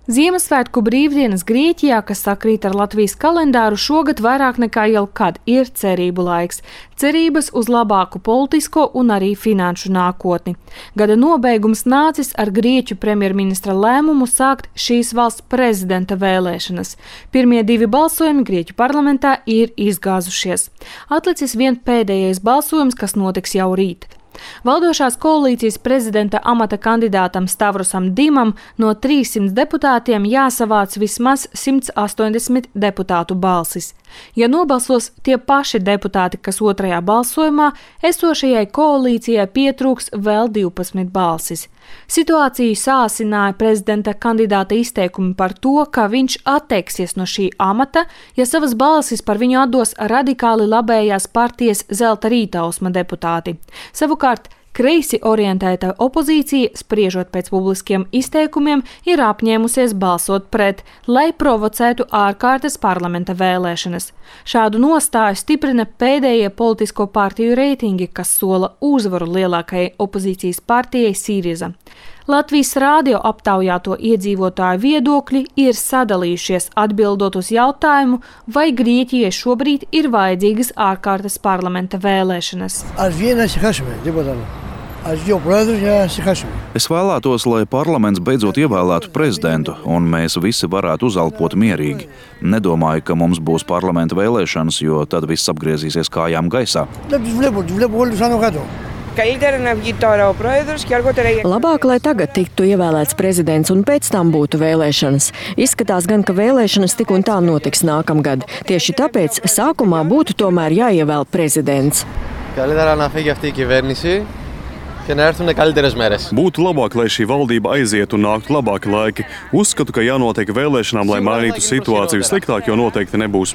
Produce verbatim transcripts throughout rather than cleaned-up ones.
Ziemassvētku brīvdienas Grieķijā, kas sakrīt ar Latvijas kalendāru, šogad vairāk nekā jebkad ir cerību laiks. Cerības uz labāku politisko un arī finanšu nākotni. Gada nobeigums nācis ar Grieķu premjerministra lēmumu sākt šīs valsts prezidenta vēlēšanas. Pirmie divi balsojumi Grieķu parlamentā ir izgāzušies. Atlicis vien pēdējais balsojums, kas notiks jau rīt. Valdošās koalīcijas prezidenta amata kandidātam Stavrosam Dimam no trīssimta deputātiem jāsavāc vismaz simts astoņdesmit deputātu balsis. Ja nobalsos tie paši deputāti, kas otrajā balsojumā, esošajai koalīcijai pietrūks vēl divpadsmit balsis. Situāciju sāsināja prezidenta kandidāta izteikumi par to, ka viņš atteiksies no šī amata, ja savas balsis par viņu atdos radikāli labējās partijas Zelta rītausma deputāti. Savukārt, kreisi orientēta opozīcija, spriežot pēc publiskiem izteikumiem, ir apņēmusies balsot pret, lai provocētu ārkārtas parlamenta vēlēšanas. Šādu nostāju stiprina pēdējie politisko partiju reitingi, kas sola uzvaru lielākajai opozīcijas partijai Sīriza. Latvijas rādio aptaujāto iedzīvotāju viedokļi ir sadalījušies atbildot uz jautājumu, vai Grieķijai šobrīd ir vajadzīgas ārkārtas parlamenta vēlēšanas. Es vēlētos, lai parlaments beidzot ievēlētu prezidentu, un mēs visi varētu uzelpot mierīgi. Nedomāju, ka mums būs parlamenta vēlēšanas, jo tad viss apgriezīsies kājām gaisā. Labāk, lai tagad tiktu ievēlēts prezidents un pēc tam būtu vēlēšanas. Izskatās gan, ka vēlēšanas tik un tā notiks nākamgad. Tieši tāpēc sākumā būtu tomēr jāievēl prezidents. Būtu labāk, lai šī valdība aizietu un nāktu labāki laiki. Uzskatu, ka jānotiek vēlēšanām, lai mainītu situāciju. Sliktāk jau noteikti nebūs.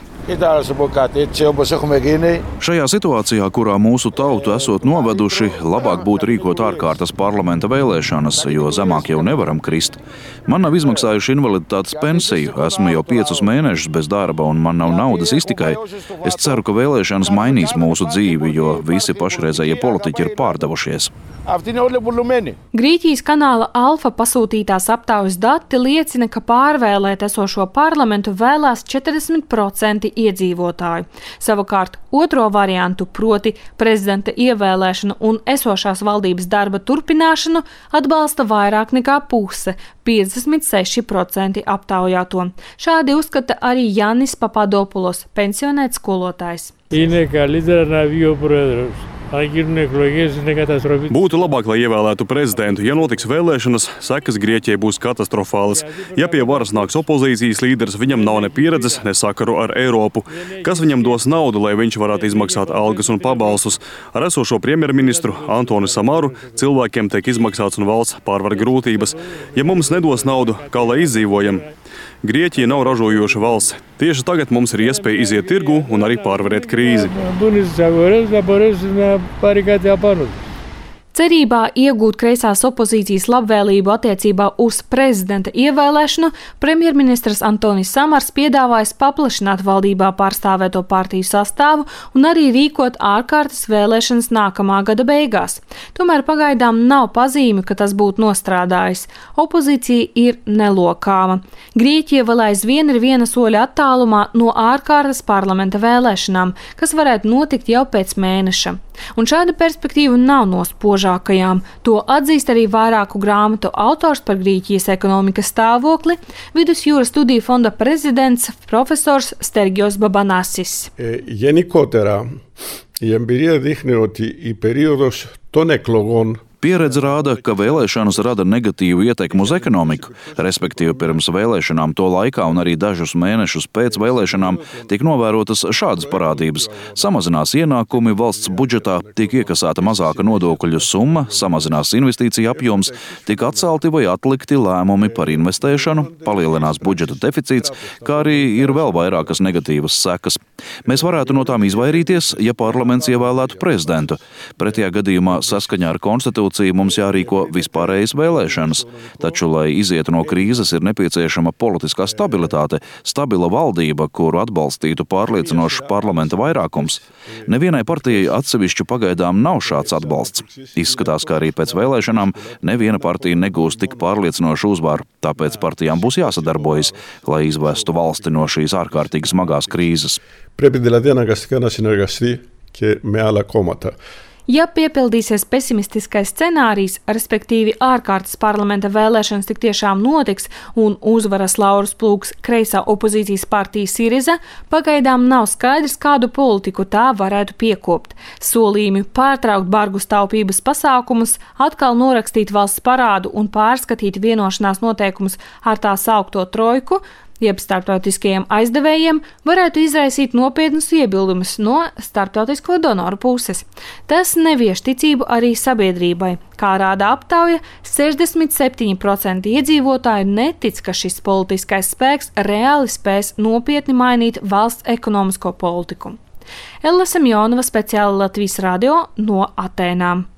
Šajā situācijā, kurā mūsu tautu esot noveduši, labāk būtu rīkot ārkārtas parlamenta vēlēšanas, jo zemāk jau nevaram krist. Man nav izmaksājuši invaliditātes pensiju, esmu jau piecus mēnešus bez darba un man nav naudas iztikai. Es ceru, ka vēlēšanas mainīs mūsu dzīvi, jo visi pašreizējie politiķi ir pārdevušies. Grieķijas kanāla Alfa pasūtītās aptaujas dati liecina, ka pārvēlēt esošo parlamentu vēlās četrdesmit procenti iedzīvotāju. Savukārt otro variantu, proti prezidenta ievēlēšanu un esošās valdības darba turpināšanu, atbalsta vairāk nekā puse – piecdesmit seši procenti aptaujāto. Šādi uzskata arī Jānis Papadopulos, pensionēts skolotājs. Būtu labāk, lai ievēlētu prezidentu. Ja notiks vēlēšanas, sekas Grieķijai būs katastrofālas. Ja pie varas nāks opozīcijas līderis, viņam nav ne pieredzes, ne sakaru ar Eiropu. Kas viņam dos naudu, lai viņš varētu izmaksāt algas un pabalstus? Ar esošo premjerministru Antoni Samaru cilvēkiem tiek izmaksāts un valsts pārvar grūtības. Ja mums nedos naudu, kā lai izdzīvojam? Grieķija nav ražojoša valsts. Tieši tagad mums ir iespēja iziet tirgu un arī pārvarēt krīzi. Cerībā iegūt kreisās opozīcijas labvēlību attiecībā uz prezidenta ievēlēšanu, premjerministrs Antonis Samars piedāvājas paplašināt valdībā pārstāvēto partiju sastāvu un arī rīkot ārkārtas vēlēšanas nākamā gada beigās. Tomēr pagaidām nav pazīmi, ka tas būtu nostrādājis. Opozīcija ir nelokāma. Grieķija vēl aizvien ir viena soļa attālumā no ārkārtas parlamenta vēlēšanām, kas varētu notikt jau pēc mēneša. Un šāda perspektīva nav no spožākajām. To atzīst arī vairāku grāmatu autors par Grieķijas ekonomikas stāvokli, Vidusjūras studiju fonda prezidents profesors Stergios Babanasis. Γενικότερα, η εμπειρία δείχνει ότι η περίοδος των εκλογών Pieredze rāda, ka vēlēšanas rada negatīvu ietekmu uz ekonomiku, respektīvi pirms vēlēšanām to laikā un arī dažus mēnešus pēc vēlēšanām tiek novērotas šādas parādības. Samazinās ienākumi valsts budžetā, tiek iekasēta mazāka nodokļu summa, samazinās investīcija apjoms, tiek atcelti vai atlikti lēmumi par investēšanu, palielinās budžeta deficīts, kā arī ir vēl vairākas negatīvas sekas. Mēs varētu no tām izvairīties, ja parlaments ievēlētu prezidentu. Pretējā gadījumā saskaņā ar konstitūciju konstitūciju, mums jārīko vispārējas vēlēšanas. Taču, lai izietu no krīzes, ir nepieciešama politiskā stabilitāte, stabila valdība, kuru atbalstītu pārliecinošs parlamenta vairākums. Nevienai partijai atsevišķu pagaidām nav šāds atbalsts. Izskatās, ka arī pēc vēlēšanām neviena partija negūs tik pārliecinošu uzvaru, tāpēc partijām būs jāsadarbojas, lai izvestu valsti no šīs ārkārtīgi smagās krīzes. Ja piepildīsies pesimistiskais scenārijs, respektīvi ārkārtas parlamenta vēlēšanas tik tiešām notiks un uzvaras laurus plūks kreisā opozīcijas partija Siriza, pagaidām nav skaidrs, kādu politiku tā varētu piekopt. Solījumi pārtraukt bargus taupības pasākumus, atkal norakstīt valsts parādu un pārskatīt vienošanās noteikumus ar tā saukto trojku, jeb starptautiskajiem aizdevējiem, varētu izraisīt nopietnus iebildumus no starptautisko donoru puses. Tas nevieš ticību arī sabiedrībai. Kā rāda aptauja, sešdesmit septiņi procenti iedzīvotāju netic, ka šis politiskais spēks reāli spēs nopietni mainīt valsts ekonomisko politiku. Ella Semjonova, speciāli Latvijas radio no Atēnām.